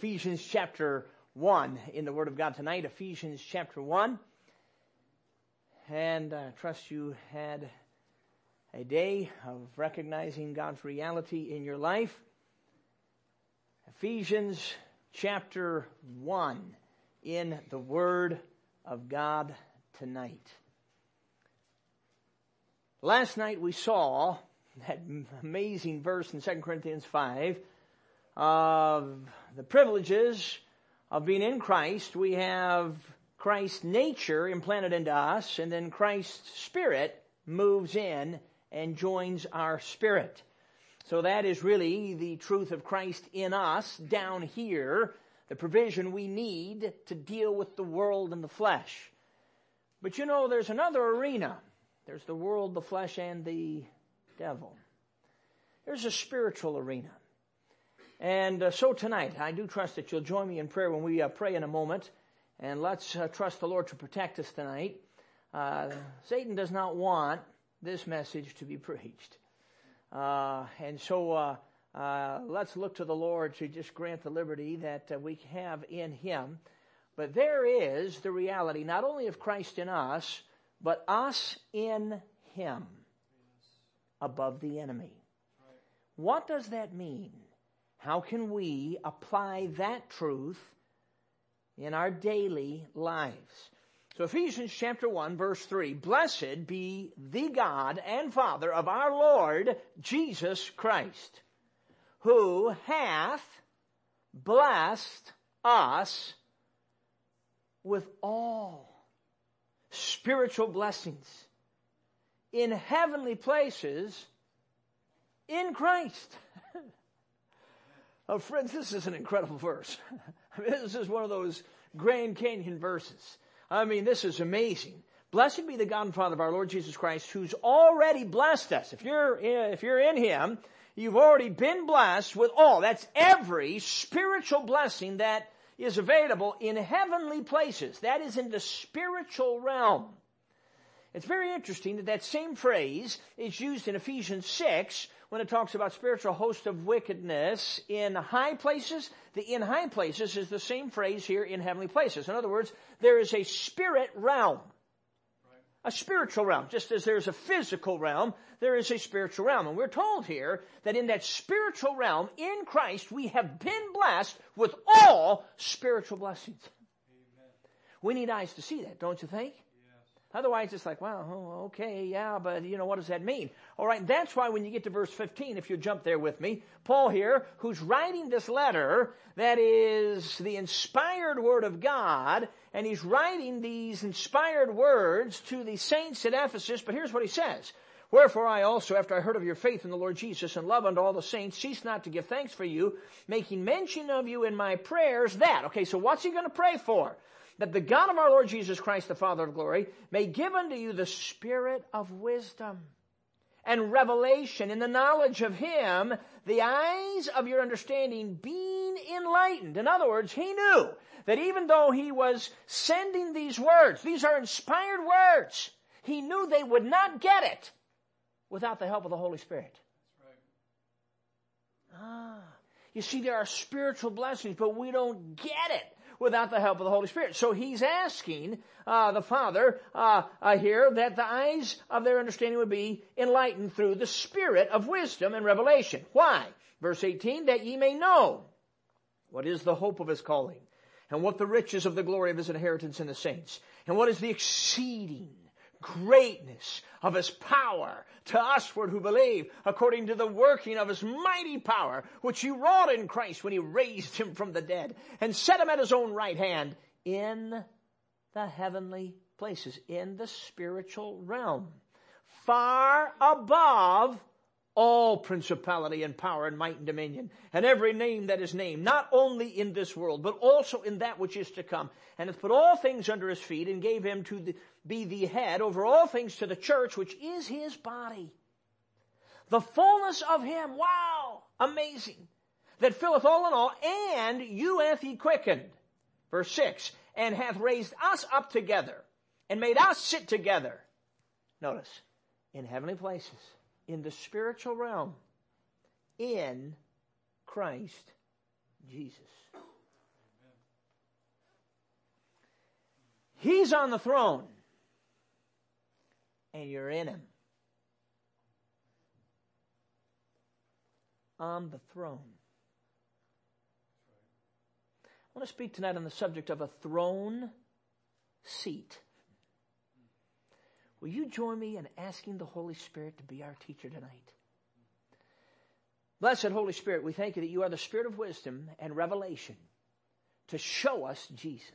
Ephesians chapter 1 in the Word of God tonight. Ephesians chapter 1. And I trust you had a day of recognizing God's reality in your life. Ephesians chapter 1 in the Word of God tonight. Last night we saw that amazing verse in 2 Corinthians 5 of the privileges of being in Christ. We have Christ's nature implanted into us, and then Christ's Spirit moves in and joins our spirit. So that is really the truth of Christ in us down here, the provision we need to deal with the world and the flesh. But you know, there's another arena. There's the world, the flesh, and the devil. There's a spiritual arena. And so tonight, I do trust that you'll join me in prayer when we pray in a moment. And let's trust the Lord to protect us tonight. Satan does not want this message to be preached. And so let's look to the Lord to just grant the liberty that we have in Him. But there is the reality not only of Christ in us, but us in Him above the enemy. What does that mean? How can we apply that truth in our daily lives? So Ephesians chapter 1 verse 3, Blessed be the God and Father of our Lord Jesus Christ, who hath blessed us with all spiritual blessings in heavenly places in Christ. Oh, friends, this is an incredible verse. This is one of those Grand Canyon verses. I mean, this is amazing. Blessed be the God and Father of our Lord Jesus Christ, who's already blessed us. If you're in Him, you've already been blessed with all. That's every spiritual blessing that is available in heavenly places. That is in the spiritual realm. It's very interesting that same phrase is used in Ephesians 6 when it talks about spiritual host of wickedness in high places. The in high places is the same phrase here in heavenly places. In other words, there is a spirit realm. A spiritual realm. Just as there's a physical realm, there is a spiritual realm. And we're told here that in that spiritual realm, in Christ, we have been blessed with all spiritual blessings. Amen. We need eyes to see that, don't you think? Otherwise, it's like, well, okay, yeah, but what does that mean? All right, that's why when you get to verse 15, if you jump there with me, Paul here, who's writing this letter that is the inspired word of God, and he's writing these inspired words to the saints at Ephesus, but here's what he says. Wherefore I also, after I heard of your faith in the Lord Jesus and love unto all the saints, cease not to give thanks for you, making mention of you in my prayers that. Okay, so what's he going to pray for? That the God of our Lord Jesus Christ, the Father of glory, may give unto you the spirit of wisdom and revelation in the knowledge of Him, the eyes of your understanding being enlightened. In other words, he knew that even though he was sending these words, these are inspired words, he knew they would not get it without the help of the Holy Spirit. That's right. You see, there are spiritual blessings, but we don't get it without the help of the Holy Spirit. So he's asking the Father here that the eyes of their understanding would be enlightened through the spirit of wisdom and revelation. Why? Verse 18, that ye may know what is the hope of His calling, and what the riches of the glory of His inheritance in the saints, and what is the exceeding greatness of His power to usward who believe, according to the working of His mighty power, which He wrought in Christ when He raised Him from the dead, and set Him at His own right hand in the heavenly places, in the spiritual realm, far above all principality and power and might and dominion, and every name that is named, not only in this world, but also in that which is to come, and hath put all things under His feet, and gave Him to be the head over all things to the church, which is His body. The fullness of Him, wow, amazing, that filleth all in all, and you hath He quickened. Verse 6, and hath raised us up together, and made us sit together. Notice, in heavenly places, in the spiritual realm, in Christ Jesus. He's on the throne. And you're in Him. On the throne. I want to speak tonight on the subject of a throne seat. Will you join me in asking the Holy Spirit to be our teacher tonight? Blessed Holy Spirit, we thank you that you are the Spirit of wisdom and revelation to show us Jesus.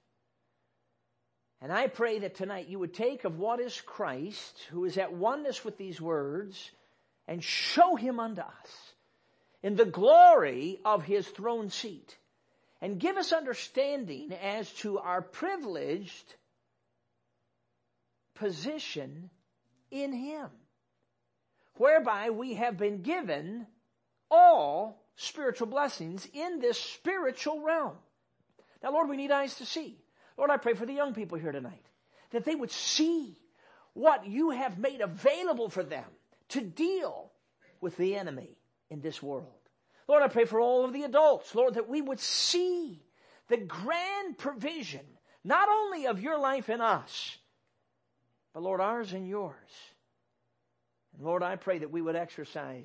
And I pray that tonight you would take of what is Christ, who is at oneness with these words, and show Him unto us in the glory of His throne seat. And give us understanding as to our privileged position in Him, whereby we have been given all spiritual blessings in this spiritual realm. Now, Lord, we need eyes to see. Lord, I pray for the young people here tonight, that they would see what you have made available for them to deal with the enemy in this world. Lord, I pray for all of the adults, Lord, that we would see the grand provision, not only of your life in us, but Lord, ours and yours. And Lord, I pray that we would exercise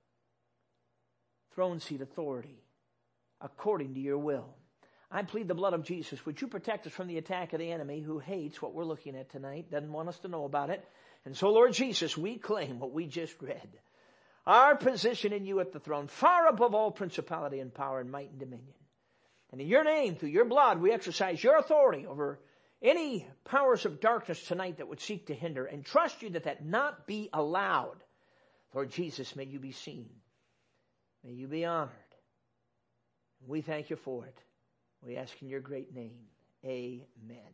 throne seat authority according to your will. I plead the blood of Jesus. Would you protect us from the attack of the enemy who hates what we're looking at tonight, doesn't want us to know about it. And so, Lord Jesus, we claim what we just read. Our position in you at the throne, far above all principality and power and might and dominion. And in your name, through your blood, we exercise your authority over any powers of darkness tonight that would seek to hinder, and trust you that that not be allowed. Lord Jesus, may you be seen. May you be honored. We thank you for it. We ask in your great name. Amen.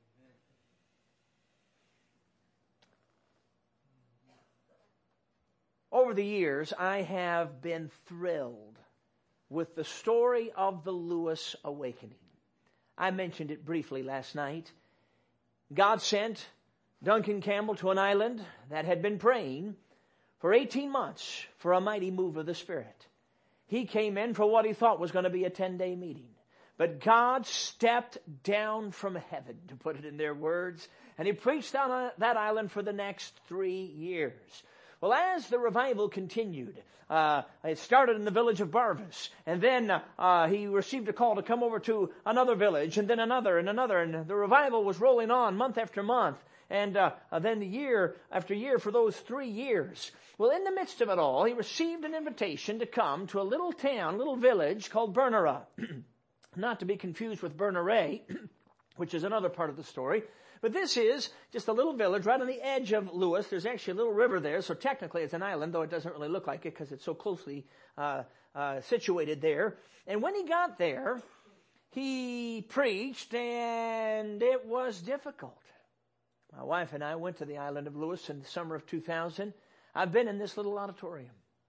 Over the years, I have been thrilled with the story of the Lewis Awakening. I mentioned it briefly last night. God sent Duncan Campbell to an island that had been praying for 18 months for a mighty move of the Spirit. He came in for what he thought was going to be a 10-day meeting. But God stepped down from heaven, to put it in their words, and he preached on that island for the next 3 years. Well, as the revival continued, it started in the village of Barvas, and then he received a call to come over to another village, and then another, and the revival was rolling on month after month, and then year after year for those 3 years. Well, in the midst of it all, he received an invitation to come to a little town, little village called Bernera. Not to be confused with Berneray, which is another part of the story. But this is just a little village right on the edge of Lewis. There's actually a little river there, so technically it's an island, though it doesn't really look like it because it's so closely situated there. And when he got there, he preached, and it was difficult. My wife and I went to the island of Lewis in the summer of 2000. I've been in this little auditorium.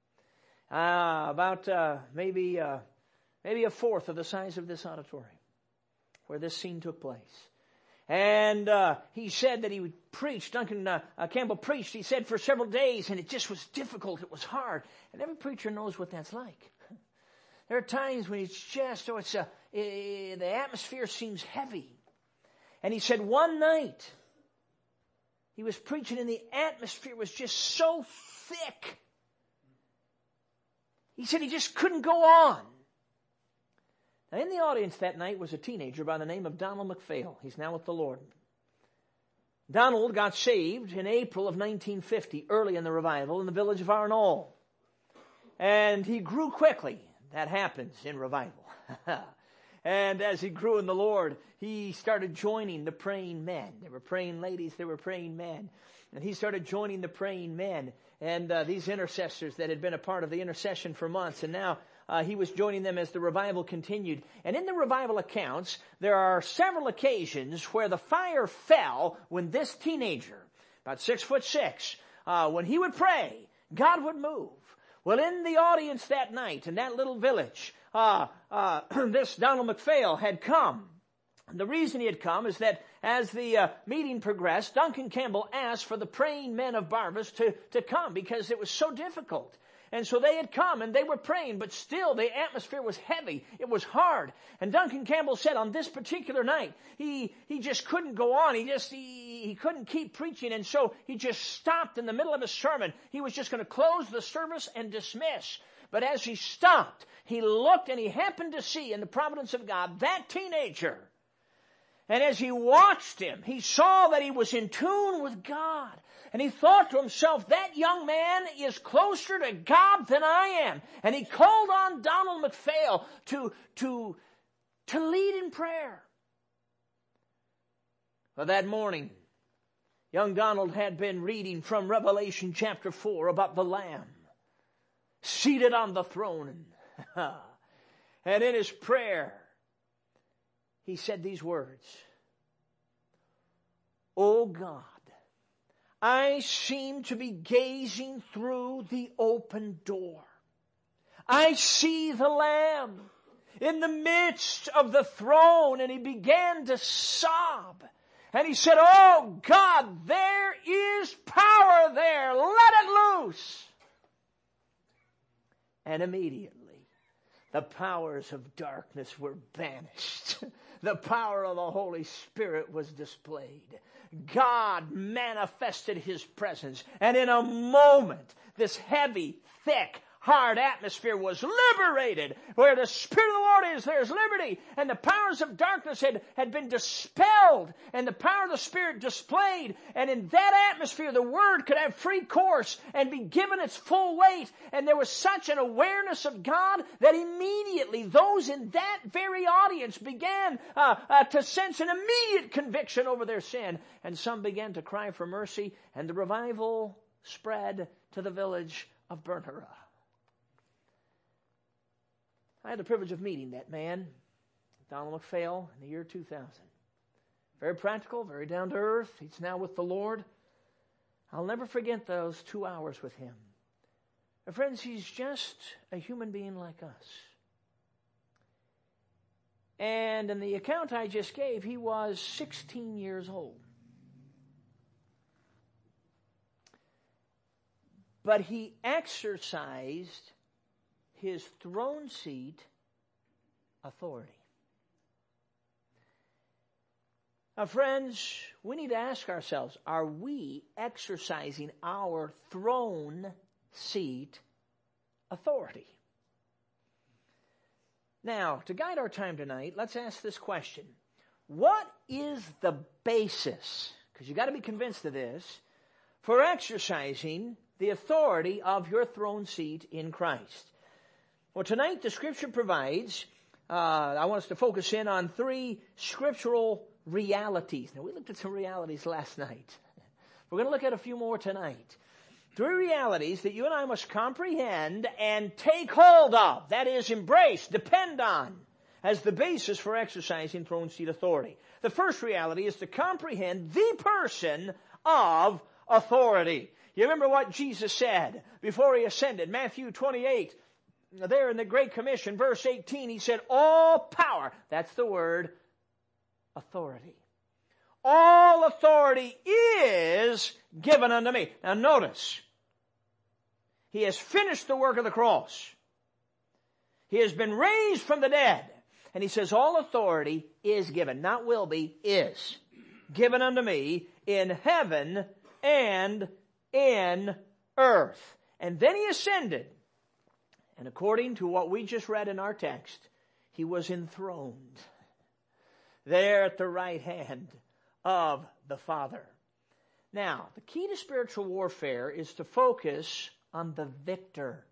Maybe a fourth of the size of this auditorium where this scene took place. And he said that he would preach. Duncan Campbell preached, he said, for several days, and it just was difficult. It was hard. And every preacher knows what that's like. There are times when it's just, the atmosphere seems heavy. And he said one night he was preaching and the atmosphere was just so thick. He said he just couldn't go on. Now, in the audience that night was a teenager by the name of Donald McPhail. He's now with the Lord. Donald got saved in April of 1950, early in the revival, in the village of Arnall. And he grew quickly. That happens in revival. And as he grew in the Lord, he started joining the praying men. There were praying ladies, there were praying men. And he started joining the praying men and these intercessors that had been a part of the intercession for months. And now he was joining them as the revival continued. And in the revival accounts, there are several occasions where the fire fell when this teenager, about 6'6", when he would pray, God would move. Well, in the audience that night in that little village, this Donald McPhail had come. The reason he had come is that as the meeting progressed, Duncan Campbell asked for the praying men of Barvas to come because it was so difficult. And so they had come and they were praying, but still the atmosphere was heavy. It was hard. And Duncan Campbell said on this particular night, he just couldn't go on. He couldn't keep preaching. And so he just stopped in the middle of his sermon. He was just going to close the service and dismiss. But as he stopped, he looked and he happened to see in the providence of God that teenager. And as he watched him, he saw that he was in tune with God. And he thought to himself, that young man is closer to God than I am. And he called on Donald McPhail to lead in prayer. Well, that morning, young Donald had been reading from Revelation chapter 4 about the Lamb seated on the throne. And in his prayer, he said these words, "O God, I seem to be gazing through the open door. I see the Lamb in the midst of the throne." And he began to sob. And he said, "Oh God, there is power there. Let it loose." And immediately, the powers of darkness were banished. The power of the Holy Spirit was displayed. God manifested His presence. And in a moment, this heavy, thick, hard atmosphere was liberated. Where the Spirit of the Lord is, there's liberty. And the powers of darkness had been dispelled. And the power of the Spirit displayed. And in that atmosphere, the Word could have free course and be given its full weight. And there was such an awareness of God that immediately those in that very audience began to sense an immediate conviction over their sin. And some began to cry for mercy. And the revival spread to the village of Bernhara. I had the privilege of meeting that man, Donald McPhail, in the year 2000. Very practical, very down to earth. He's now with the Lord. I'll never forget those 2 hours with him. And friends, he's just a human being like us. And in the account I just gave, he was 16 years old. But he exercised his throne seat authority. Now, friends, we need to ask ourselves, are we exercising our throne seat authority? Now, to guide our time tonight, let's ask this question. What is the basis, because you've got to be convinced of this, for exercising the authority of your throne seat in Christ? Well, tonight the Scripture provides, I want us to focus in on 3 scriptural realities. Now, we looked at some realities last night. We're going to look at a few more tonight. 3 realities that you and I must comprehend and take hold of. That is, embrace, depend on, as the basis for exercising throne seat authority. The first reality is to comprehend the person of authority. You remember what Jesus said before He ascended, Matthew 28. There in the Great Commission, verse 18, He said, all power, that's the word, authority. All authority is given unto me. Now notice, He has finished the work of the cross. He has been raised from the dead. And He says, all authority is given, not will be, is given unto me in heaven and in earth. And then He ascended. And according to what we just read in our text, He was enthroned there at the right hand of the Father. Now, the key to spiritual warfare is to focus on the victor,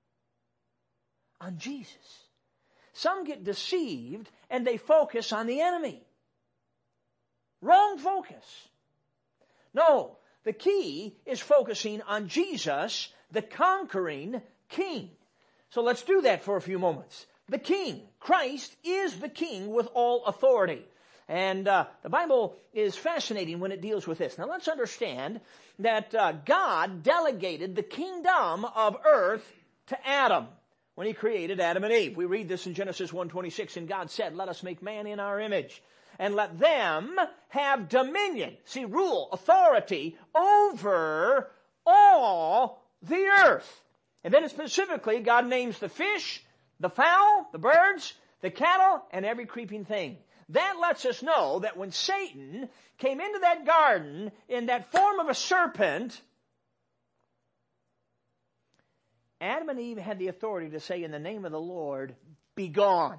on Jesus. Some get deceived and they focus on the enemy. Wrong focus. No, the key is focusing on Jesus, the conquering King. So let's do that for a few moments. The King, Christ, is the King with all authority. And the Bible is fascinating when it deals with this. Now let's understand that God delegated the kingdom of earth to Adam when He created Adam and Eve. We read this in Genesis 1:26, and God said, let us make man in our image, and let them have dominion. See, rule, authority over all the earth. And then specifically, God names the fish, the fowl, the birds, the cattle, and every creeping thing. That lets us know that when Satan came into that garden in that form of a serpent, Adam and Eve had the authority to say, in the name of the Lord, be gone.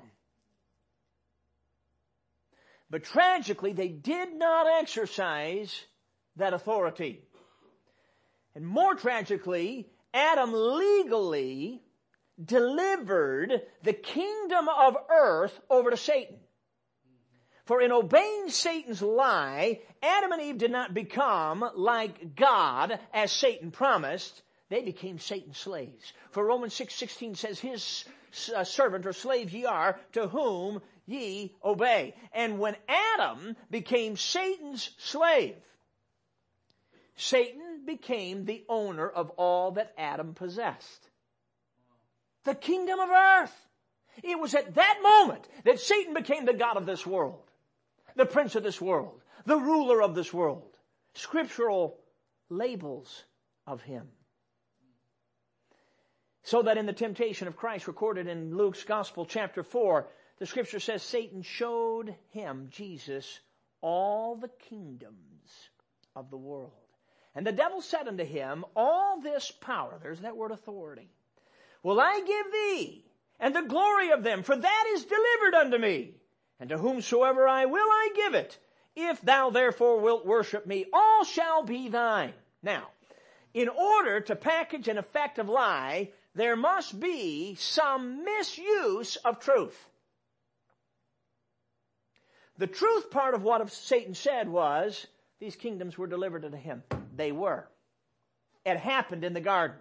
But tragically, they did not exercise that authority. And more tragically, Adam legally delivered the kingdom of earth over to Satan. For in obeying Satan's lie, Adam and Eve did not become like God as Satan promised. They became Satan's slaves. For Romans 6:16 says, his servant or slave ye are, to whom ye obey. And when Adam became Satan's slave, Satan became the owner of all that Adam possessed. The kingdom of earth. It was at that moment that Satan became the god of this world, the prince of this world, the ruler of this world. Scriptural labels of him. So that in the temptation of Christ recorded in Luke's Gospel chapter 4, the Scripture says Satan showed him, Jesus, all the kingdoms of the world. And the devil said unto him, all this power, there's that word authority, will I give thee, and the glory of them, for that is delivered unto me. And to whomsoever I will, I give it. If thou therefore wilt worship me, all shall be thine. Now, in order to package an effective lie, there must be some misuse of truth. The truth part of what Satan said was, these kingdoms were delivered unto him. They were. It happened in the garden.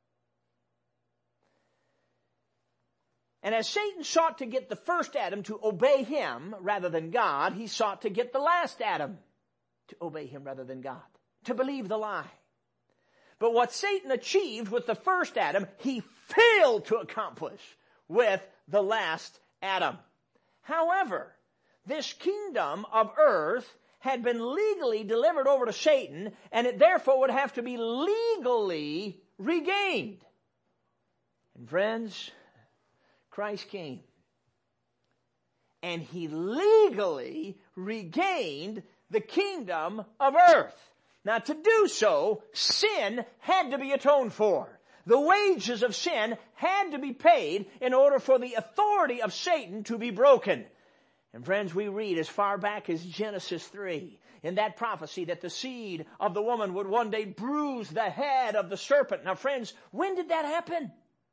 And as Satan sought to get the first Adam to obey him rather than God, he sought to get the last Adam to obey him rather than God, to believe the lie. But what Satan achieved with the first Adam, he failed to accomplish with the last Adam. However, this kingdom of earth had been legally delivered over to Satan, and it therefore would have to be legally regained. And friends, Christ came, and he legally regained the kingdom of earth. Now, to do so, sin had to be atoned for. The wages of sin had to be paid in order for the authority of Satan to be broken. And friends, we read as far back as Genesis 3 in that prophecy that the seed of the woman would one day bruise the head of the serpent. Now, friends, when did that happen?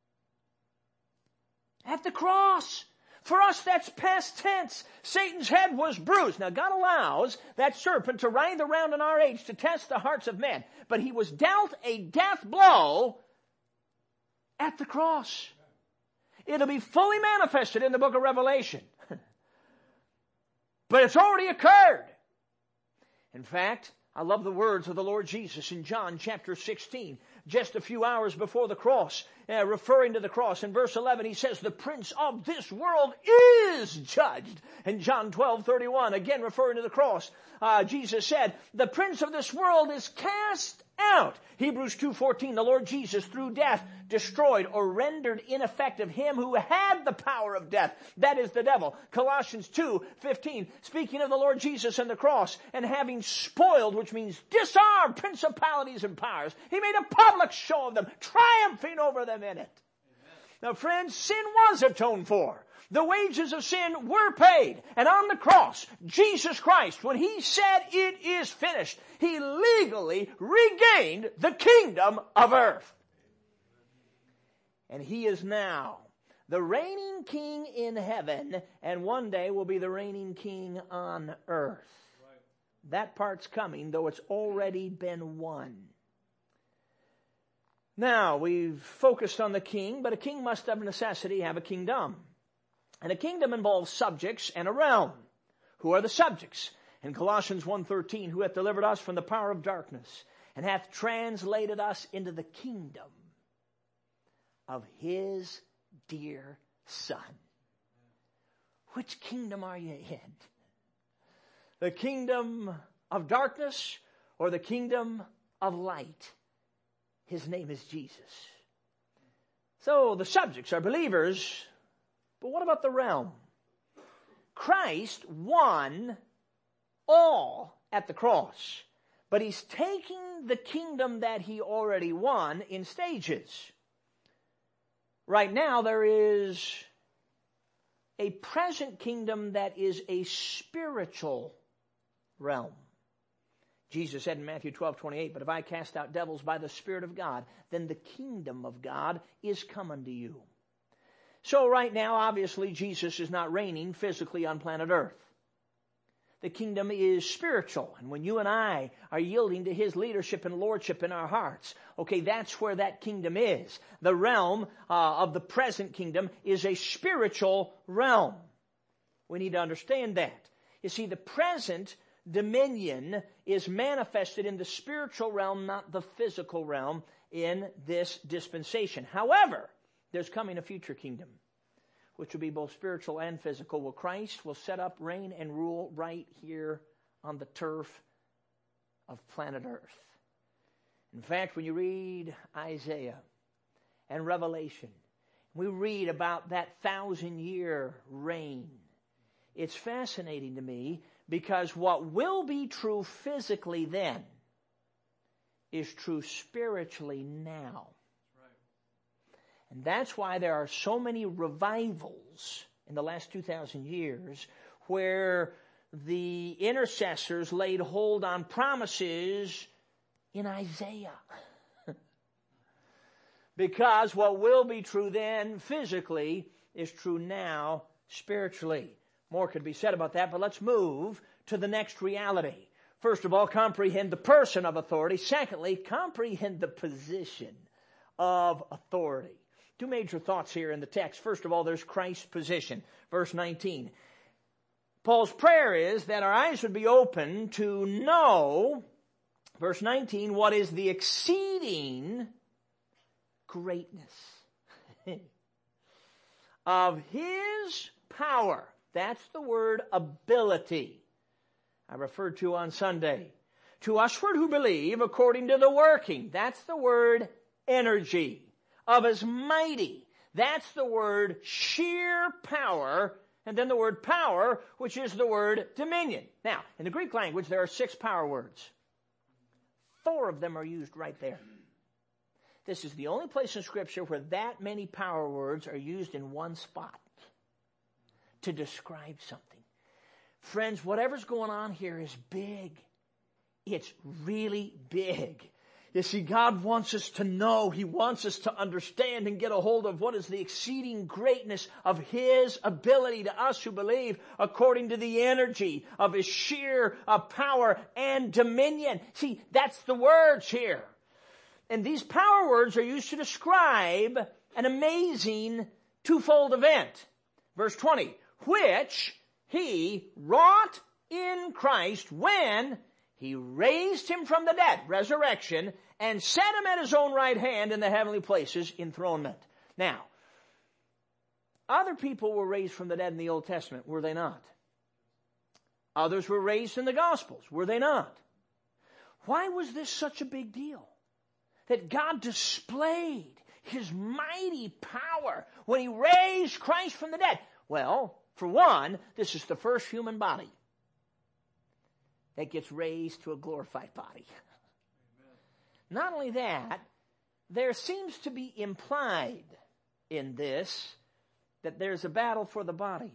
At the cross. For us, that's past tense. Satan's head was bruised. Now, God allows that serpent to writhe around in our age to test the hearts of men. But he was dealt a death blow at the cross. It'll be fully manifested in the book of Revelation. But it's already occurred. In fact, I love the words of the Lord Jesus in John chapter 16, just a few hours before the cross, referring to the cross. In verse 11, he says, the prince of this world is judged. In John 12:31, again referring to the cross, Jesus said, the prince of this world is cast out. Hebrews 2:14, the Lord Jesus through death destroyed or rendered ineffective him who had the power of death. That is the devil. Colossians 2:15, speaking of the Lord Jesus and the cross, and having spoiled, which means disarmed, principalities and powers, he made a public show of them, triumphing over them in it. Amen. Now friends, sin was atoned for. The wages of sin were paid. And on the cross, Jesus Christ, when he said it is finished, he legally regained the kingdom of earth. And he is now the reigning king in heaven, and one day will be the reigning king on earth. Right. That part's coming, though it's already been won. Now, we've focused on the king, but a king must of necessity have a kingdom. And a kingdom involves subjects and a realm. Who are the subjects? In Colossians 1:13, who hath delivered us from the power of darkness, and hath translated us into the kingdom of his dear Son. Which kingdom are you in? The kingdom of darkness or the kingdom of light? His name is Jesus. So the subjects are believers, but what about the realm? Christ won all at the cross, but he's taking the kingdom that he already won in stages. Right now there is a present kingdom that is a spiritual realm. Jesus said in Matthew 12:28, but if I cast out devils by the Spirit of God, then the kingdom of God is come unto you. So right now, obviously, Jesus is not reigning physically on planet Earth. The kingdom is spiritual. And when you and I are yielding to his leadership and lordship in our hearts, okay, that's where that kingdom is. The realm of the present kingdom is a spiritual realm. We need to understand that. You see, the present dominion is manifested in the spiritual realm, not the physical realm in this dispensation. However, there's coming a future kingdom, which will be both spiritual and physical, where Christ will set up, reign, and rule right here on the turf of planet Earth. In fact, when you read Isaiah and Revelation, we read about that 1,000-year reign. It's fascinating to me because what will be true physically then is true spiritually now. And that's why there are so many revivals in the last 2,000 years where the intercessors laid hold on promises in Isaiah. Because what will be true then physically is true now spiritually. More could be said about that, but let's move to the next reality. First of all, comprehend the person of authority. Secondly, comprehend the position of authority. Two major thoughts here in the text. First of all, there's Christ's position. Verse 19. Paul's prayer is that our eyes would be open to know, verse 19, what is the exceeding greatness of his power. That's the word ability I referred to on Sunday. To usward who believe according to the working. That's the word energy. Of his mighty. That's the word sheer power. And then the word power, which is the word dominion. Now, in the Greek language, there are 6 power words. 4 of them are used right there. This is the only place in Scripture where that many power words are used in one spot to describe something. Friends, whatever's going on here is big. It's really big. You see, God wants us to know. He wants us to understand and get a hold of what is the exceeding greatness of his ability to us who believe according to the energy of his sheer power and dominion. See, that's the words here. And these power words are used to describe an amazing twofold event. Verse 20, which he wrought in Christ when he raised him from the dead, resurrection, and set him at his own right hand in the heavenly places, enthronement. Now, other people were raised from the dead in the Old Testament, were they not? Others were raised in the Gospels, were they not? Why was this such a big deal? That God displayed his mighty power when he raised Christ from the dead. Well, for one, this is the first human body that gets raised to a glorified body. Amen. Not only that, there seems to be implied in this that there's a battle for the body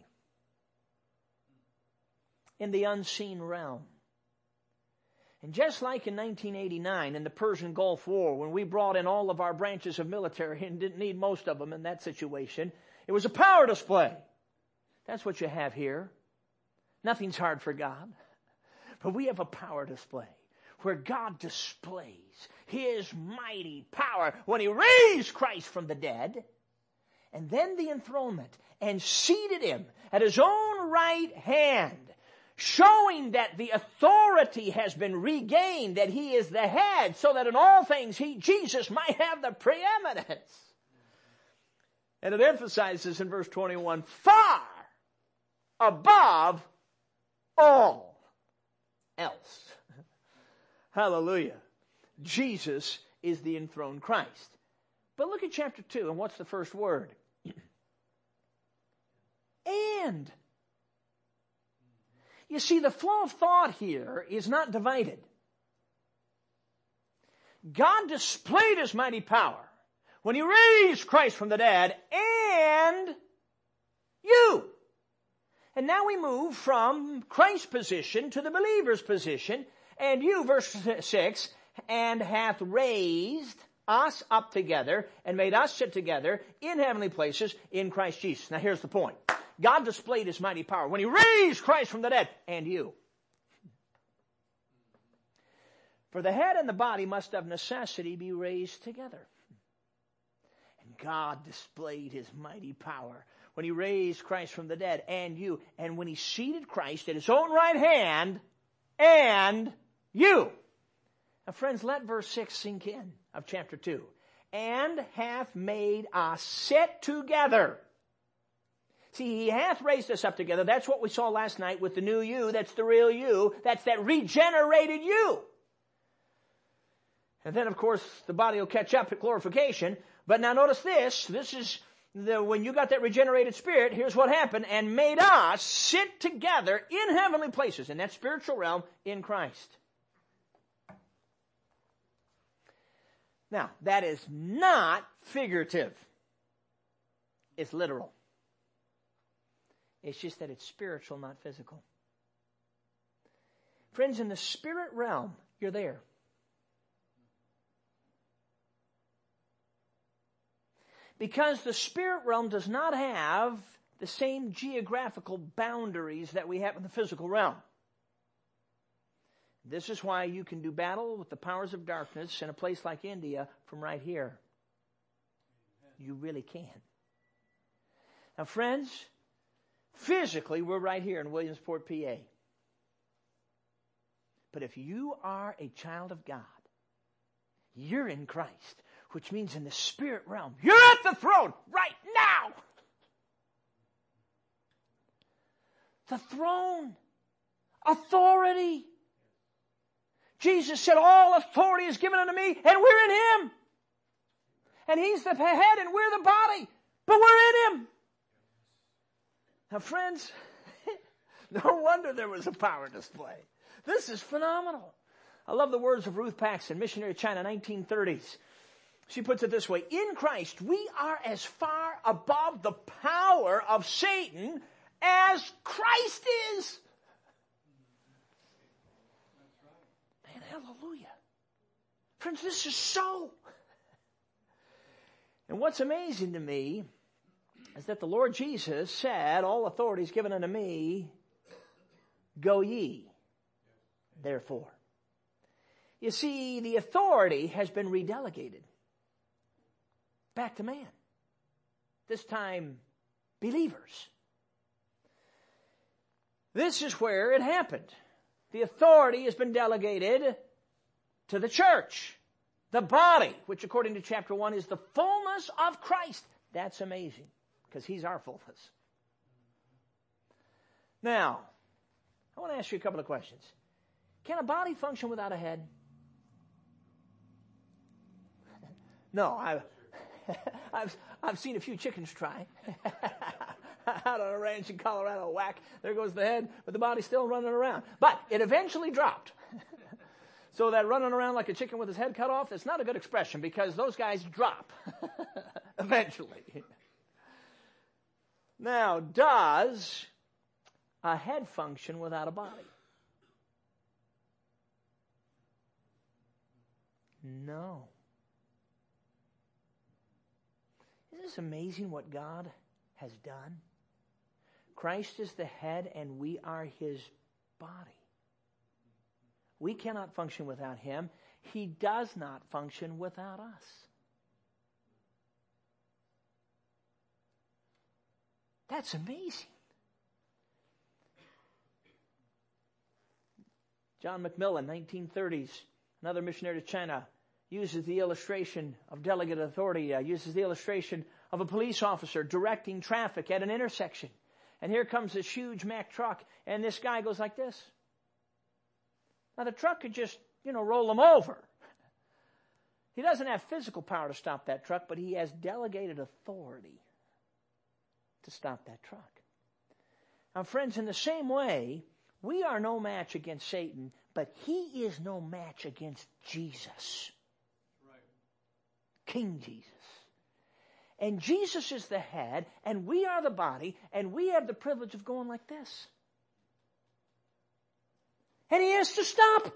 in the unseen realm. And just like in 1989 in the Persian Gulf War, when we brought in all of our branches of military and didn't need most of them in that situation, it was a power display. That's what you have here. Nothing's hard for God. But we have a power display where God displays his mighty power when he raised Christ from the dead, and then the enthronement, and seated him at his own right hand, showing that the authority has been regained, that he is the head, so that in all things Jesus might have the preeminence. And it emphasizes in verse 21, far above all else. Hallelujah. Jesus is the enthroned Christ. But look at chapter 2, and what's the first word? And. You see, the flow of thought here is not divided. God displayed His mighty power when He raised Christ from the dead, and you. And now we move from Christ's position to the believer's position, and you, verse 6, and hath raised us up together and made us sit together in heavenly places in Christ Jesus. Now here's the point. God displayed His mighty power when He raised Christ from the dead, and you. For the head and the body must of necessity be raised together. And God displayed His mighty power when He raised Christ from the dead, and you. And when He seated Christ at His own right hand, and you. Now friends, let verse 6 sink in of chapter 2. And hath made us sit together. See, He hath raised us up together. That's what we saw last night with the new you. That's the real you. That's that regenerated you. And then, of course, the body will catch up at glorification. But now notice this. This is when you got that regenerated spirit, here's what happened. And made us sit together in heavenly places, in that spiritual realm, in Christ. Now, that is not figurative. It's literal. It's just that it's spiritual, not physical. Friends, in the spirit realm, you're there. Because the spirit realm does not have the same geographical boundaries that we have in the physical realm. This is why you can do battle with the powers of darkness in a place like India from right here. You really can. Now, friends, physically, we're right here in Williamsport, PA. But if you are a child of God, you're in Christ, which means in the spirit realm, you're at the throne right now. The throne. Authority. Jesus said, all authority is given unto me, and we're in Him. And He's the head, and we're the body, but we're in Him. Now, friends, no wonder there was a power display. This is phenomenal. I love the words of Ruth Paxson, missionary to China, 1930s. She puts it this way, in Christ, we are as far above the power of Satan as Christ is. Man, hallelujah. Friends, this is so. And what's amazing to me is that the Lord Jesus said, all authority is given unto me, go ye, therefore. You see, the authority has been redelegated back to man. This time, believers. This is where it happened. The authority has been delegated to the church, the body, which according to chapter 1 is the fullness of Christ. That's amazing, because He's our fullness. Now, I want to ask you a couple of questions. Can a body function without a head? No, I've seen a few chickens try. Out on a ranch in Colorado, whack, there goes the head, but the body's still running around. But it eventually dropped. So that running around like a chicken with his head cut off, that's not a good expression because those guys drop eventually. Now, does a head function without a body? No. Isn't this amazing what God has done? Christ is the head and we are His body. We cannot function without Him. He does not function without us. That's amazing. John Macmillan, 1930s, another missionary to China, uses the illustration of delegate authority, uses the illustration of a police officer directing traffic at an intersection. And here comes this huge Mack truck, and this guy goes like this. Now the truck could just, roll him over. He doesn't have physical power to stop that truck, but he has delegated authority to stop that truck. Now, friends, in the same way, we are no match against Satan, but he is no match against Jesus. Right. King Jesus. And Jesus is the head, and we are the body, and we have the privilege of going like this. And he has to stop.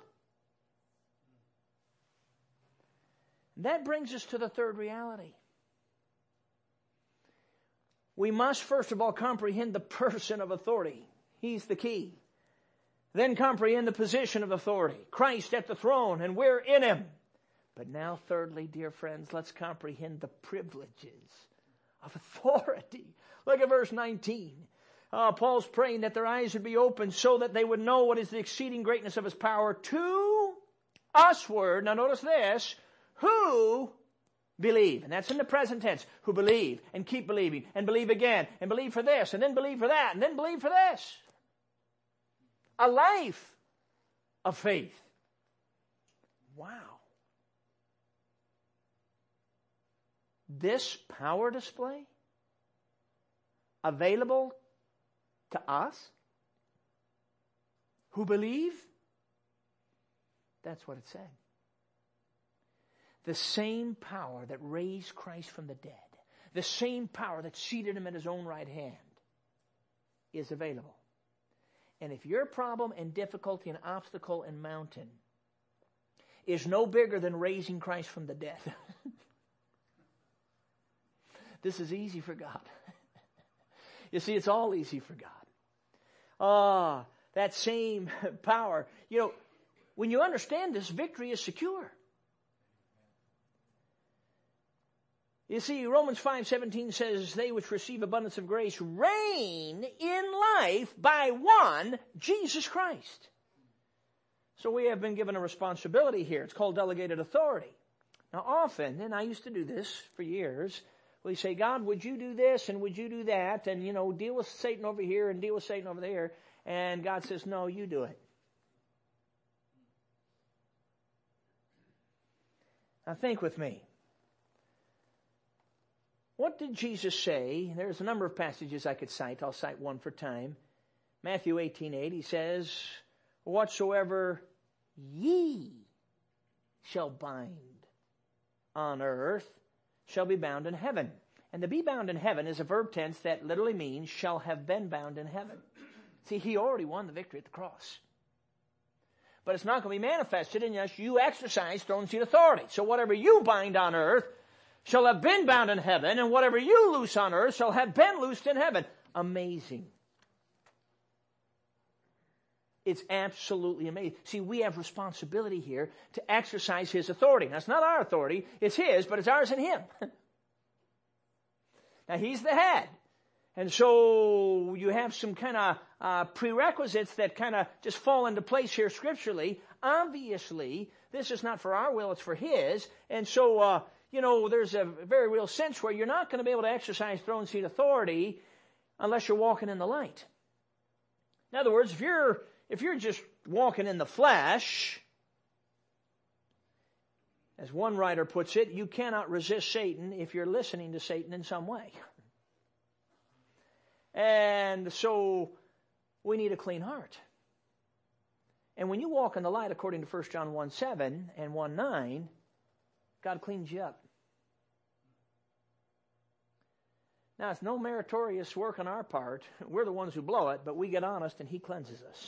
That brings us to the third reality. We must, first of all, comprehend the person of authority. He's the key. Then comprehend the position of authority. Christ at the throne, and we're in him. But now, thirdly, dear friends, let's comprehend the privileges of authority. Look at verse 19. Paul's praying that their eyes would be opened so that they would know what is the exceeding greatness of his power to usward. Now notice this. Who believe. And that's in the present tense. Who believe and keep believing and believe again and believe for this and then believe for that and then believe for this. A life of faith. Wow. This power display available to us who believe, that's what it said. The same power that raised Christ from the dead, the same power that seated him at his own right hand is available. And if your problem and difficulty and obstacle and mountain is no bigger than raising Christ from the dead, this is easy for God. You see, it's all easy for God. That same power. You know, when you understand this, victory is secure. You see, Romans 5:17 says, they which receive abundance of grace reign in life by one, Jesus Christ. So we have been given a responsibility here. It's called delegated authority. Now often, and I used to do this for years, we say, God, would you do this and would you do that? And, deal with Satan over here and deal with Satan over there. And God says, no, you do it. Now think with me. What did Jesus say? There's a number of passages I could cite. I'll cite one for time. Matthew 18:8, he says, whatsoever ye shall bind on earth shall be bound in heaven. And to be bound in heaven is a verb tense that literally means shall have been bound in heaven. See, he already won the victory at the cross. But it's not going to be manifested unless you exercise throne seat authority. So whatever you bind on earth shall have been bound in heaven, and whatever you loose on earth shall have been loosed in heaven. Amazing. It's absolutely amazing. See, we have responsibility here to exercise his authority. Now, it's not our authority, it's his, but it's ours in him. Now, he's the head. And so you have some kind of prerequisites that kind of just fall into place here scripturally. Obviously, this is not for our will, it's for his. And so, there's a very real sense where you're not going to be able to exercise throne seat authority unless you're walking in the light. In other words, if you're just walking in the flesh, as one writer puts it, you cannot resist Satan if you're listening to Satan in some way. And so we need a clean heart. And when you walk in the light, according to 1 John 1:7 and 1:9, God cleans you up. Now, it's no meritorious work on our part. We're the ones who blow it, but we get honest and he cleanses us.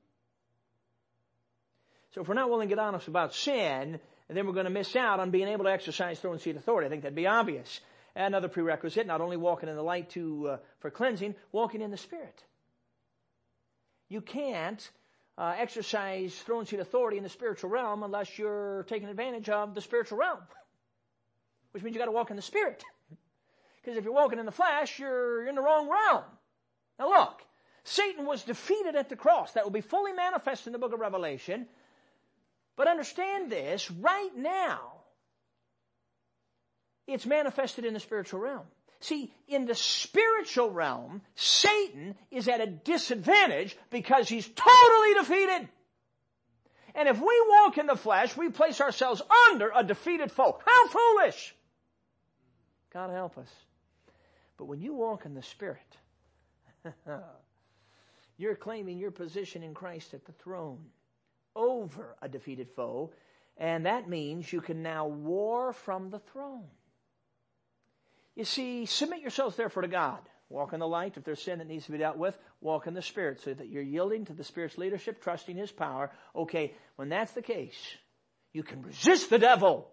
So if we're not willing to get honest about sin, then we're going to miss out on being able to exercise throne seat authority. I think that'd be obvious. Another prerequisite, not only walking in the light for cleansing, walking in the Spirit. You can't exercise throne seat authority in the spiritual realm unless you're taking advantage of the spiritual realm. Which means you got to walk in the Spirit. Because if you're walking in the flesh, you're in the wrong realm. Now look, Satan was defeated at the cross. That will be fully manifest in the book of Revelation. But understand this, right now, it's manifested in the spiritual realm. See, in the spiritual realm, Satan is at a disadvantage because he's totally defeated. And if we walk in the flesh, we place ourselves under a defeated foe. How foolish! God help us. But when you walk in the Spirit, you're claiming your position in Christ at the throne over a defeated foe, and that means you can now war from the throne. You see, submit yourselves therefore to God. Walk in the light. If there's sin that needs to be dealt with, walk in the Spirit so that you're yielding to the Spirit's leadership, trusting His power. Okay, when that's the case, you can resist the devil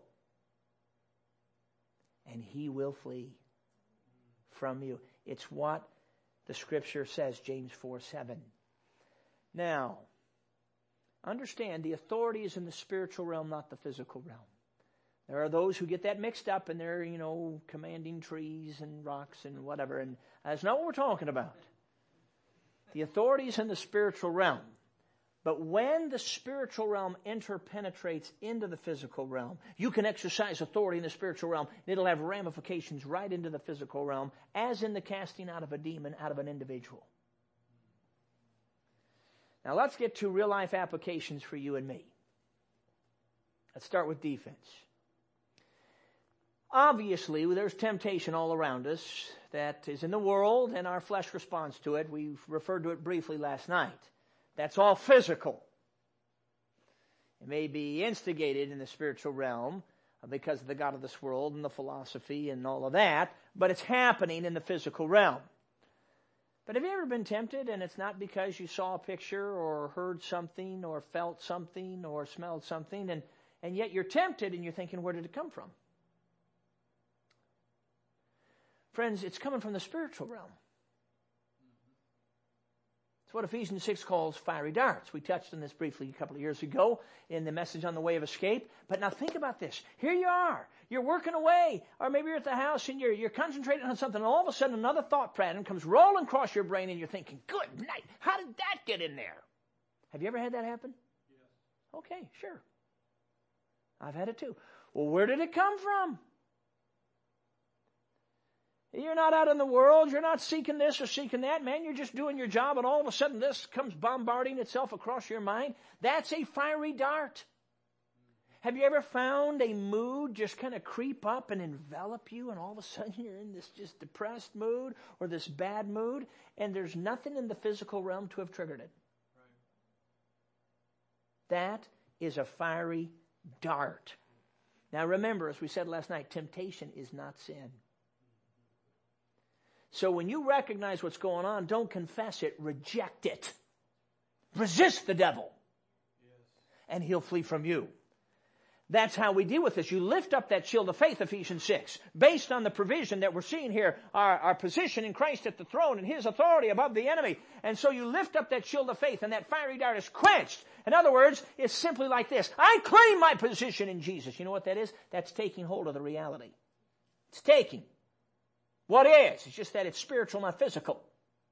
and he will flee from you. It's what the Scripture says, James 4:7. Now, understand the authority is in the spiritual realm, not the physical realm. There are those who get that mixed up and they're, commanding trees and rocks and whatever. And that's not what we're talking about. The authority is in the spiritual realm. But when the spiritual realm interpenetrates into the physical realm, you can exercise authority in the spiritual realm. And it'll have ramifications right into the physical realm, as in the casting out of a demon out of an individual. Now let's get to real life applications for you and me. Let's start with defense. Obviously, there's temptation all around us that is in the world, and our flesh responds to it. We referred to it briefly last night. That's all physical. It may be instigated in the spiritual realm because of the God of this world and the philosophy and all of that, but it's happening in the physical realm. But have you ever been tempted and it's not because you saw a picture or heard something or felt something or smelled something, and yet you're tempted and you're thinking, where did it come from? Friends, it's coming from the spiritual realm. It's what Ephesians 6 calls fiery darts. We touched on this briefly a couple of years ago in the message on the way of escape. But now think about this. Here you are. You're working away. Or maybe you're at the house and you're concentrating on something. And all of a sudden another thought pattern comes rolling across your brain and you're thinking, good night. How did that get in there? Have you ever had that happen? Yes. Okay, sure. I've had it too. Well, where did it come from? You're not out in the world. You're not seeking this or seeking that. Man, you're just doing your job, and all of a sudden this comes bombarding itself across your mind. That's a fiery dart. Have you ever found a mood just kind of creep up and envelop you, and all of a sudden you're in this just depressed mood or this bad mood, and there's nothing in the physical realm to have triggered it? Right. That is a fiery dart. Now remember, as we said last night, temptation is not sin. So when you recognize what's going on, don't confess it, reject it. Resist the devil. Yes. And he'll flee from you. That's how we deal with this. You lift up that shield of faith, Ephesians 6, based on the provision that we're seeing here, our position in Christ at the throne and His authority above the enemy. And so you lift up that shield of faith and that fiery dart is quenched. In other words, it's simply like this. I claim my position in Jesus. You know what that is? That's taking hold of the reality. It's taking. What is? It's just that it's spiritual, not physical.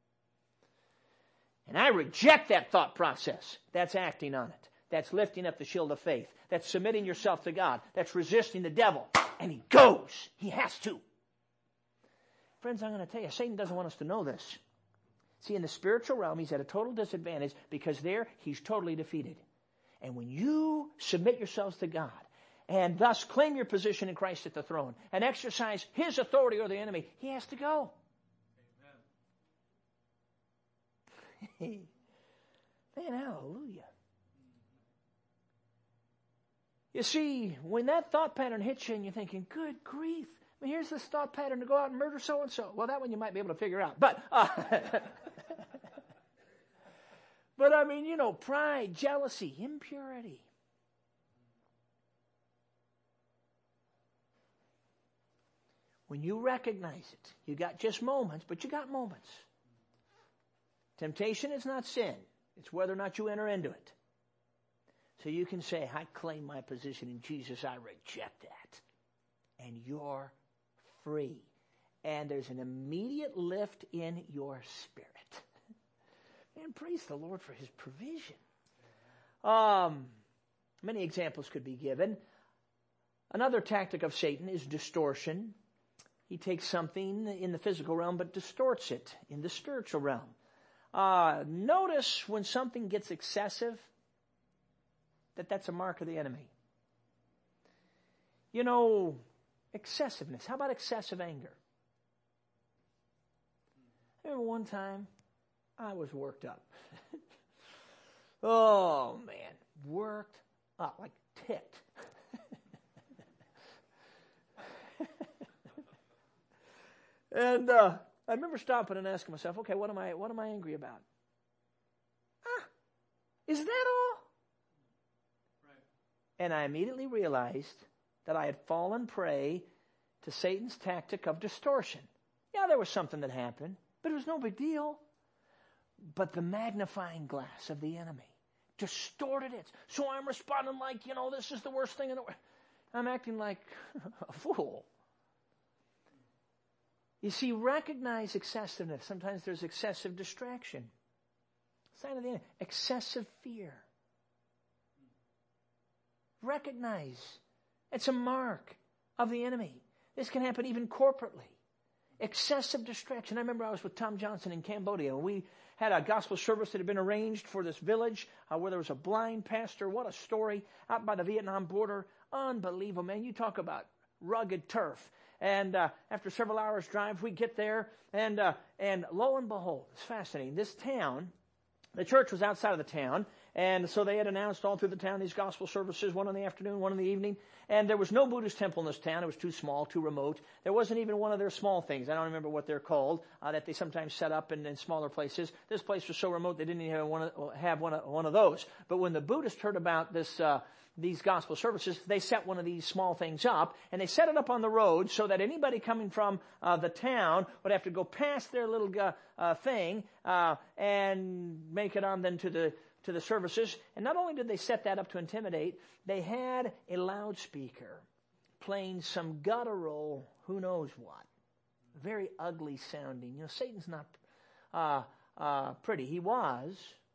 And I reject that thought process. That's acting on it. That's lifting up the shield of faith. That's submitting yourself to God. That's resisting the devil. And he goes. He has to. Friends, I'm going to tell you, Satan doesn't want us to know this. See, in the spiritual realm, he's at a total disadvantage because there he's totally defeated. And when you submit yourselves to God, and thus claim your position in Christ at the throne, and exercise His authority over the enemy, he has to go. Amen. Man, hallelujah. You see, when that thought pattern hits you and you're thinking, good grief, I mean, here's this thought pattern to go out and murder so-and-so. Well, that one you might be able to figure out. But, but I mean, pride, jealousy, impurity. When you recognize it, you got just moments, but you got moments. Temptation is not sin. It's whether or not you enter into it. So you can say, I claim my position in Jesus. I reject that. And you're free. And there's an immediate lift in your spirit. And praise the Lord for His provision. Many examples could be given. Another tactic of Satan is distortion. He takes something in the physical realm but distorts it in the spiritual realm. Notice when something gets excessive, that's a mark of the enemy. You know, excessiveness. How about excessive anger? I remember one time I was worked up. Oh, man. Worked up, like ticked. And I remember stopping and asking myself, okay, what am I angry about? Is that all? Right. And I immediately realized that I had fallen prey to Satan's tactic of distortion. Yeah, there was something that happened, but it was no big deal. But the magnifying glass of the enemy distorted it. So I'm responding like, this is the worst thing in the world. I'm acting like a fool. You see, recognize excessiveness. Sometimes there's excessive distraction. Sign of the enemy. Excessive fear. Recognize. It's a mark of the enemy. This can happen even corporately. Excessive distraction. I remember I was with Tom Johnson in Cambodia. We had a gospel service that had been arranged for this village where there was a blind pastor. What a story. Out by the Vietnam border. Unbelievable, man. You talk about rugged turf. And after several hours drive, we get there. And lo and behold, it's fascinating. This town, the church was outside of the town. And so they had announced all through the town these gospel services, one in the afternoon, one in the evening. And there was no Buddhist temple in this town. It was too small, too remote. There wasn't even one of their small things. I don't remember what they're called, that they sometimes set up in smaller places. This place was so remote they didn't even have one of those. But when the Buddhists heard about these gospel services, they set one of these small things up, and they set it up on the road so that anybody coming from the town would have to go past their little thing and make it on then to the services. And not only did they set that up to intimidate, they had a loudspeaker playing some guttural, who knows what, very ugly sounding. Satan's not pretty. He was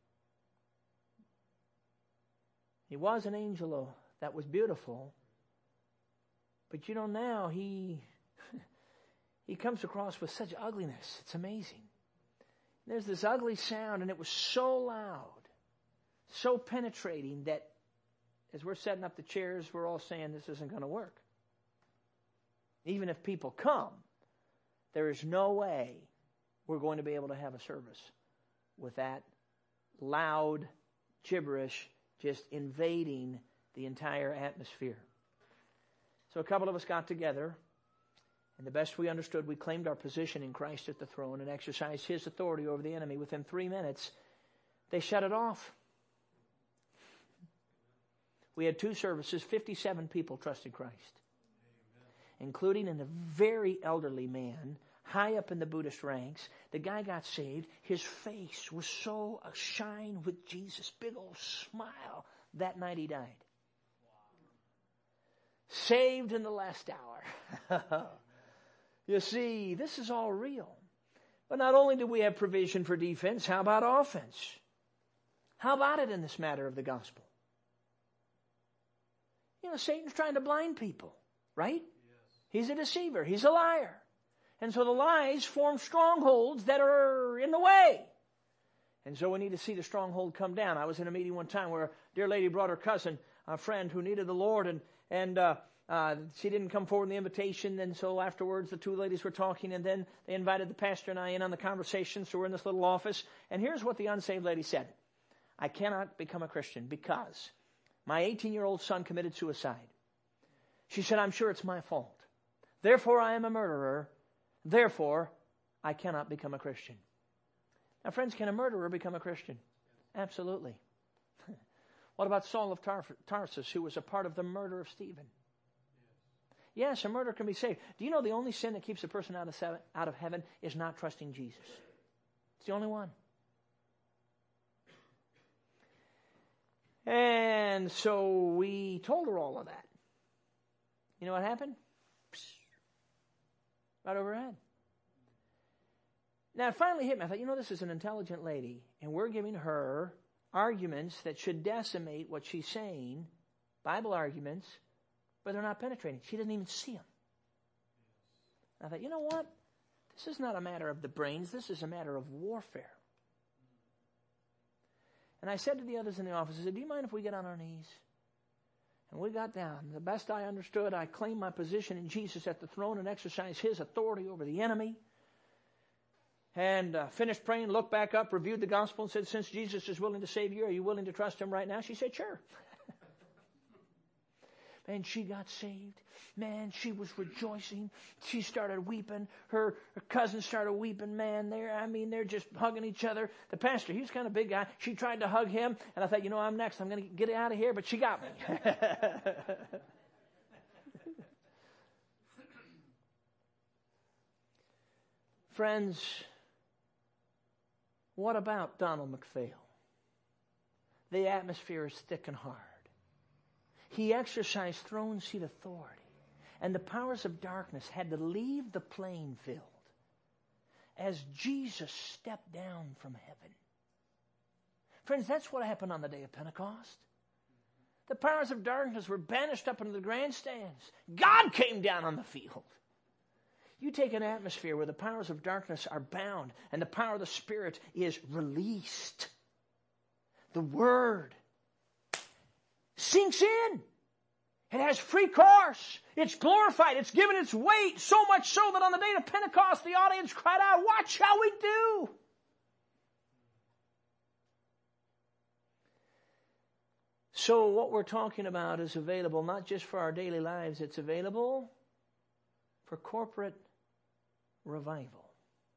an angel that was beautiful, but now he comes across with such ugliness. It's amazing. There's this ugly sound, and it was so loud, so penetrating that as we're setting up the chairs, we're all saying this isn't going to work. Even if people come, there is no way we're going to be able to have a service with that loud gibberish just invading the entire atmosphere. So a couple of us got together, and the best we understood, we claimed our position in Christ at the throne and exercised His authority over the enemy. Within 3 minutes, they shut it off. We had 2 services, 57 people trusted Christ, including a very elderly man, high up in the Buddhist ranks. The guy got saved. His face was so ashine with Jesus, big old smile. That night he died. Saved in the last hour. You see, this is all real. But not only do we have provision for defense, how about offense? How about it in this matter of the gospel? Satan's trying to blind people, right? Yes. He's a deceiver. He's a liar. And so the lies form strongholds that are in the way. And so we need to see the stronghold come down. I was in a meeting one time where a dear lady brought her cousin, a friend who needed the Lord, and she didn't come forward in the invitation. And so afterwards, the 2 ladies were talking, and then they invited the pastor and I in on the conversation. So we're in this little office. And here's what the unsaved lady said. I cannot become a Christian because my 18-year-old son committed suicide. She said, I'm sure it's my fault. Therefore, I am a murderer. Therefore, I cannot become a Christian. Now, friends, can a murderer become a Christian? Absolutely. What about Saul of Tarsus, who was a part of the murder of Stephen? Yes, a murderer can be saved. Do you know the only sin that keeps a person out of heaven is not trusting Jesus? It's the only one. And so we told her all of that. You know what happened? Right over her head. Now it finally hit me. I thought, this is an intelligent lady, and we're giving her arguments that should decimate what she's saying, Bible arguments, but they're not penetrating. She doesn't even see them. I thought, you know what? This is not a matter of the brains. This is a matter of warfare. And I said to the others in the office, I said, do you mind if we get on our knees? And we got down. The best I understood, I claimed my position in Jesus at the throne and exercised His authority over the enemy. And finished praying, looked back up, reviewed the gospel, and said, since Jesus is willing to save you, are you willing to trust Him right now? She said, sure. Man, she got saved. Man, she was rejoicing. She started weeping. Her cousin started weeping. Man, they're just hugging each other. The pastor, he was kind of a big guy. She tried to hug him, and I thought, I'm next. I'm going to get out of here, but she got me. Friends, what about Donald McPhail? The atmosphere is thick and hard. He exercised throne seat authority, and the powers of darkness had to leave the playing field as Jesus stepped down from heaven. Friends, that's what happened on the day of Pentecost. The powers of darkness were banished up into the grandstands. God came down on the field. You take an atmosphere where the powers of darkness are bound and the power of the Spirit is released. The Word sinks in. It has free course. It's glorified. It's given its weight, so much so that on the day of Pentecost, the audience cried out, what shall we do? So what we're talking about is available not just for our daily lives, it's available for corporate revival.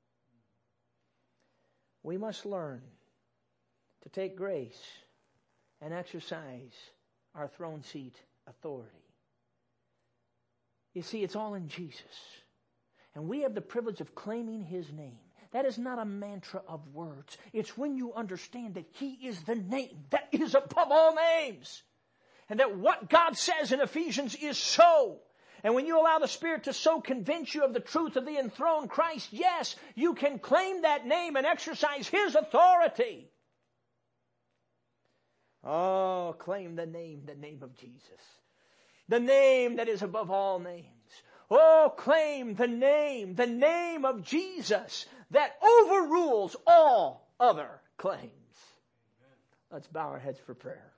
We must learn to take grace and exercise our throne seat authority. You see, it's all in Jesus. And we have the privilege of claiming His name. That is not a mantra of words. It's when you understand that He is the name that is above all names. And that what God says in Ephesians is so. And when you allow the Spirit to so convince you of the truth of the enthroned Christ, yes, you can claim that name and exercise His authority. Oh, claim the name of Jesus. The name that is above all names. Oh, claim the name of Jesus that overrules all other claims. Amen. Let's bow our heads for prayer.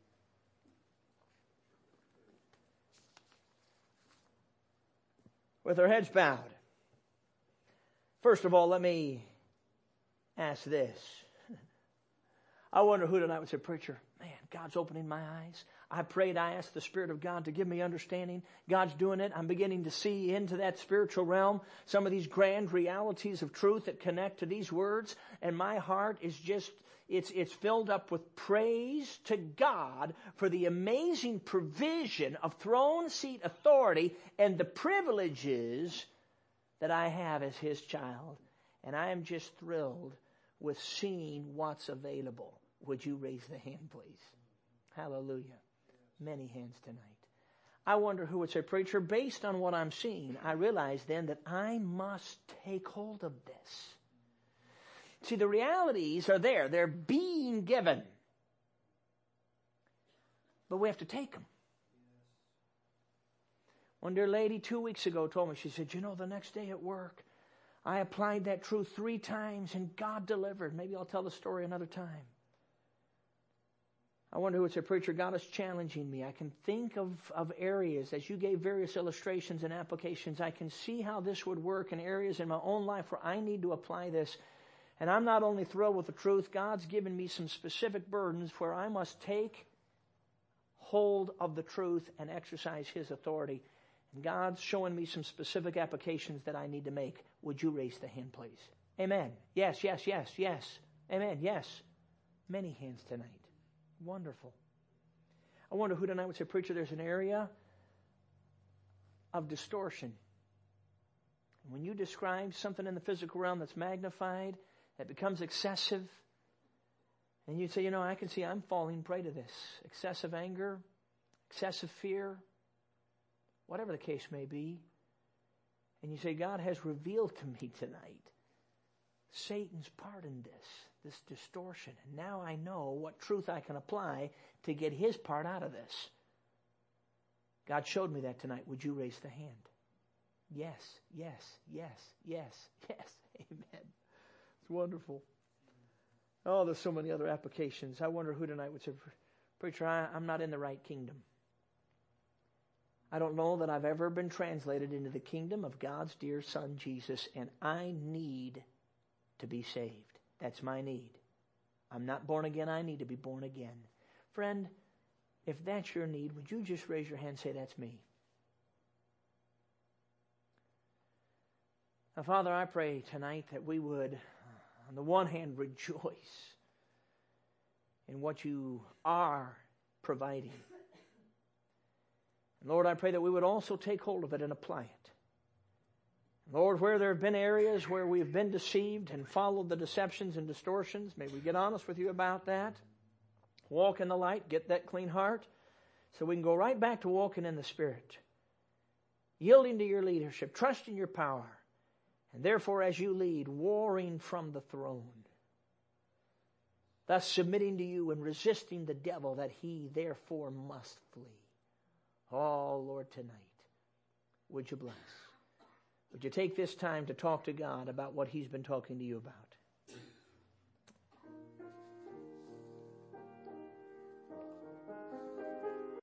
With our heads bowed, first of all, let me ask this. I wonder who tonight would say, preacher, man, God's opening my eyes. I prayed, I asked the Spirit of God to give me understanding. God's doing it. I'm beginning to see into that spiritual realm some of these grand realities of truth that connect to these words. And my heart is just, it's filled up with praise to God for the amazing provision of throne seat authority and the privileges that I have as His child. And I am just thrilled with seeing what's available. Would you raise the hand, please? Hallelujah. Many hands tonight. I wonder who would say, preacher, based on what I'm seeing, I realize then that I must take hold of this. See, the realities are there. They're being given. But we have to take them. One dear lady 2 weeks ago told me, she said, the next day at work, I applied that truth 3 times and God delivered. Maybe I'll tell the story another time. I wonder who would say, preacher, God is challenging me. I can think of areas, as you gave various illustrations and applications, I can see how this would work in areas in my own life where I need to apply this. And I'm not only thrilled with the truth, God's given me some specific burdens where I must take hold of the truth and exercise His authority. And God's showing me some specific applications that I need to make. Would you raise the hand, please? Amen. Yes, yes, yes, yes. Amen, yes. Many hands tonight. Wonderful. I wonder who tonight would say, preacher, there's an area of distortion. When you describe something in the physical realm that's magnified, that becomes excessive, and you say, I can see I'm falling prey to this. Excessive anger, excessive fear, whatever the case may be. And you say, God has revealed to me tonight Satan's part in this distortion. And now I know what truth I can apply to get his part out of this. God showed me that tonight. Would you raise the hand? Yes, yes, yes, yes, yes. Amen. It's wonderful. Oh, there's so many other applications. I wonder who tonight would say, preacher, I'm not in the right kingdom. I don't know that I've ever been translated into the kingdom of God's dear Son, Jesus, and I need to be saved. That's my need. I'm not born again. I need to be born again. Friend, if that's your need, would you just raise your hand and say, that's me? Now, Father, I pray tonight that we would, on the one hand, rejoice in what you are providing. And Lord, I pray that we would also take hold of it and apply it. Lord, where there have been areas where we've been deceived and followed the deceptions and distortions, may we get honest with you about that. Walk in the light, get that clean heart, so we can go right back to walking in the Spirit. Yielding to your leadership, trusting your power, and therefore as you lead, warring from the throne. Thus submitting to you and resisting the devil, that he therefore must flee. Oh, Lord, tonight, would you bless? Would you take this time to talk to God about what he's been talking to you about?